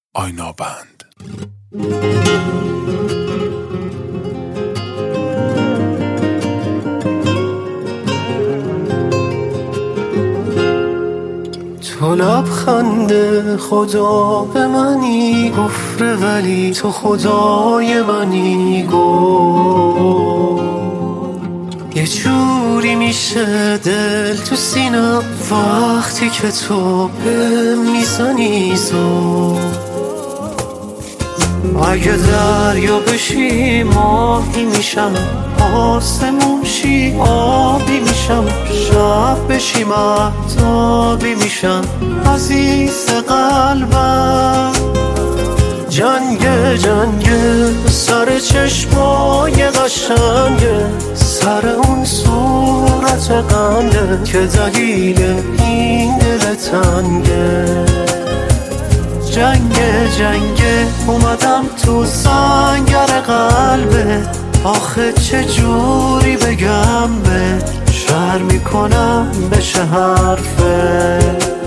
آینابند. تو لبخند خدا به منی گفره ولی تو خدای منی یه جوری میشه دل تو سینم وقتی که تو به میزنی اگه دریا بشی ماهی میشم آسمون شی آبی میشم شب بشی مهتابی میشم عزیز قلبم جنگه سر چشمای قشنگه سر اون صورت قنده که دلیل این دل تنگه جنگه اومدم تو سنگر قلبه آخه چه جوری بگم به شهر میکنم بشه حرفه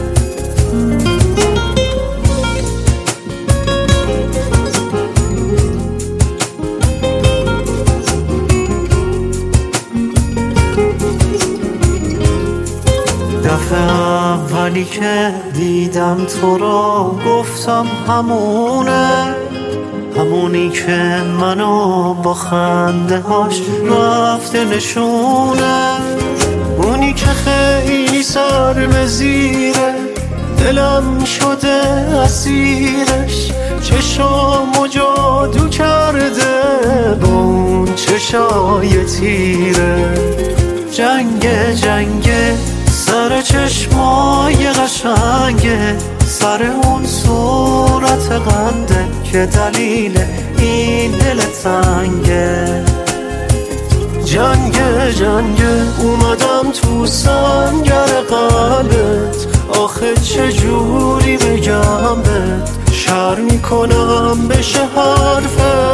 دفعه اولی که دیدم تو را گفتم همونی که منو با خنده هاش رفته نشونه اونی که خیلی سر به زیره دلم شده اسیرش چشامو جادو کرده با اون چشای تیره جنگه سر چشمای قشنگه سر اون صورت قنده که دلیل این دل تنگه جنگه اومدم تو سنگر قلبت آخه چه جوری بگم بهت شر میکنم بشه حرفه